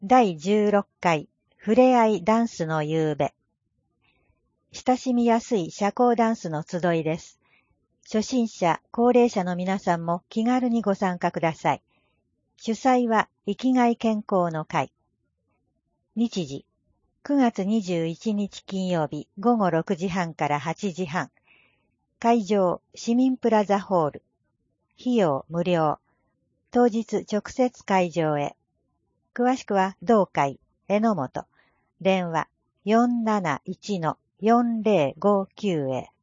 第16回ふれあいダンスの夕べ。親しみやすい社交ダンスの集いです。初心者、高齢者の皆さんも気軽にご参加ください。主催は生きがい健康の会。日時、9月21日金曜日午後6時半から8時半。会場、市民プラザホール。費用無料。当日直接会場へ。詳しくは同会、榎本。電話471-4059へ。